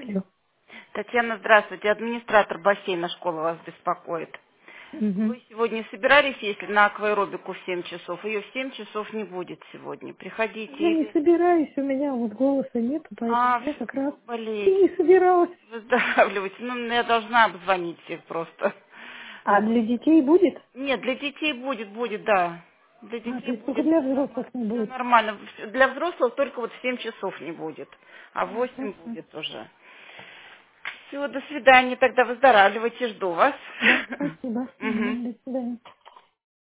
Алло. Татьяна, здравствуйте. Администратор бассейна школы вас беспокоит. Мгм. Вы сегодня собирались, если на акваэробику в 7 часов? Ее в 7 часов не будет сегодня. Приходите Я не или... собираюсь, у меня вот голоса нету, поэтому А, я как раз вы и болеете. не собиралась. Выздоравливайте. Ну, я должна обзвонить всех просто. А для детей будет? Нет, для детей будет, да. Для А, то детей есть только будет для все взрослых нормально. не Все будет. нормально. Для взрослых только вот в 7 часов не будет. А в 8 Хорошо. будет уже. Все, до свидания. Тогда выздоравливайте. Жду вас. Да, спасибо. Мгм. Мгм, до свидания.